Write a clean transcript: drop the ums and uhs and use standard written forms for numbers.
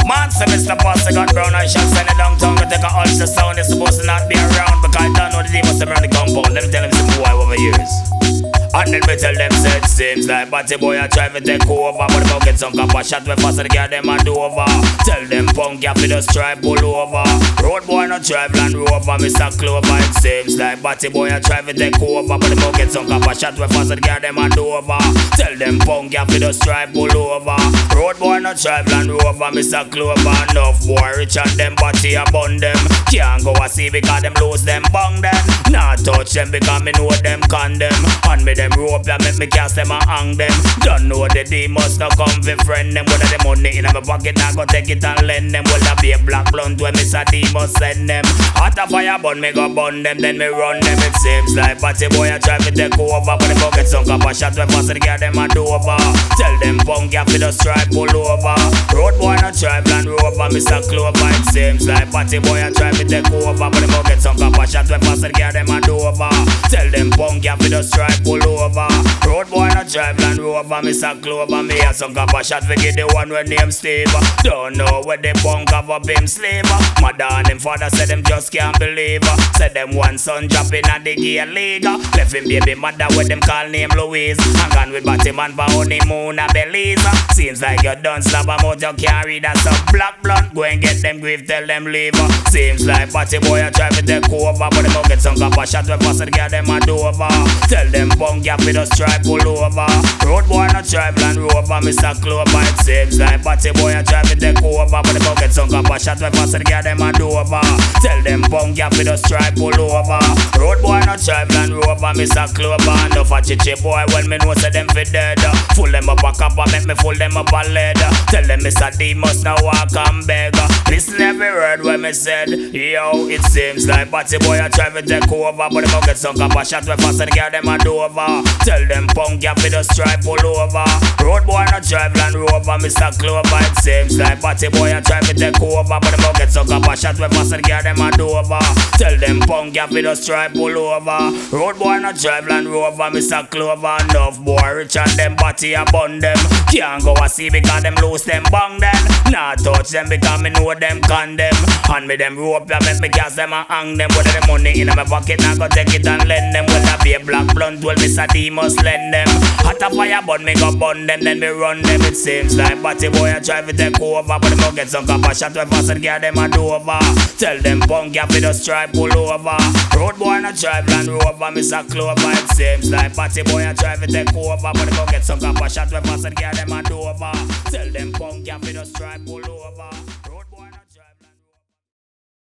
Man, say Mr. Foster got brown eye shots and a downtown to take a ulcer sound. It's supposed to not be around because I don't know the demons around the compound. Let me tell him some boy over years. And then we tell them say it seems like Batty boy I try to take over, but if I get some copper shot we faster to get them and do over. Tell them punk ya fi just try pull over. Road boy no drive Land Rover, Mr. Clover. It seems like Batty boy I try to take over, but if I get some copper shot we faster to get them and do over. Tell them punk ya fi just try pull over. Road boy no drive Land Rover, Mr. Clover. Enough boy rich and them Batty a bun them. Can't go a see because them lose them bang them. Not touch them because me know them condemn. And me them rope ya make me cast them and hang them. Don't know the demons no come fi friend them. Whether the money in my pocket I go take it and lend them. Will I be a black blunt when Mr. Demons send them. Hot a fire burn me go burn them, then me run them. It seems like Batty boy I try to take over, but if I get some copper shot we faster to get them and do over. Tell them punk ya fi just try pull over. Road boy no drive Land Rover, Mr. Clover. It seems like Batty boy I try to take over, but if I get some copper shot we faster to get them and do over. Tell them punk ya fi just try pull over. Road boy no drive Land Rover, Mr. Clover. Me have some copper shot we get the one with name Steve. Don't know where the punk have a bim slave. Mother and them father said them just can't believe. Said them one son dropping at the gear league. Left him baby mother with them call name Louise. And gone with Batty man for honeymoon a Belize. Seems like you done slap a mouth you can't read that some black blunt. Go and get them grief, tell them leave. Seems like Batty boy I try to take over, but them get some copper shot we faster to get them a do over. Tell them punk ya fi just try pull over. Road boy no drive Land Rover, Mr. Clover. It seems like Batty boy I try to take over, but them get some copper shot we faster to get them a do over. Tell them punk ya fi just try pull over. Road boy no drive Land Rover, Mr. Clover. Enough a chichi boy when me know say them fi dead. Full them up a cup and make me full them up a lead. Tell them Mr. D must now walk and beg. Listen every word when me said. Yo, it seems like Batty boy I try to take over, but them get some copper shot we faster to get them a do over. Tell them punk ya fi just try pull over. Road boy no drive Land Rover, Mr. Clover. It seems like Batty boy I try to take over, but them get some copper shot we faster to get them a do over. Tell them punk ya fi just try pull over. Road boy no drive Land Rover, Mr. Clover. Enough boy rich and them Batty a bun them. Can't go a see because them lose them bang them. Not touch them because me know them condemn. And me them rope ya make me cast them and hang them. Whether the money in my pocket I go take it and lend them. Will I be a black blunt well Mr. D must lend them. Hot a fire burn me go burn them, then me run them. It seems like Batty boy I try to take over, but them get some copper shot we faster to get them a do over. Tell them punk ya fi just try pull over. Road boy no drive Land Rover, Mr. Clover. It seems like Batty boy I try to take over, but them get some copper shot we faster to get them a do over. Tell them punk ya fi just try pull over.